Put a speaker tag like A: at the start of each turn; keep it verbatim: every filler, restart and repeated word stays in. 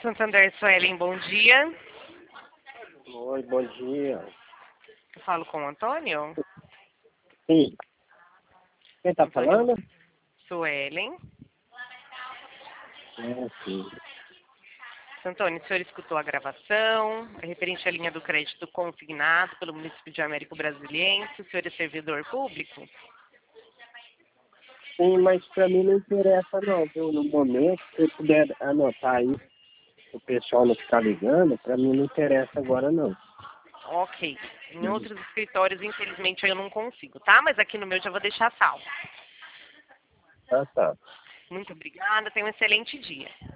A: Santander, Suelen, bom dia.
B: Oi, bom dia.
A: Eu falo com o Antônio?
B: Sim. Quem está
A: Antônio
B: falando?
A: Suelen.
B: É, sim.
A: Antônio, o senhor escutou a gravação, é referente à linha do crédito consignado pelo município de Américo Brasiliense, o senhor é servidor público?
B: Sim, mas para mim não interessa não, viu? No momento, se você puder anotar aí, o pessoal não ficar ligando, para mim não interessa agora não.
A: Ok. Em
B: Uhum.
A: outros escritórios, infelizmente, eu não consigo, tá? Mas aqui no meu já vou deixar salvo.
B: Tá, tá.
A: Muito obrigada, tenha um excelente dia.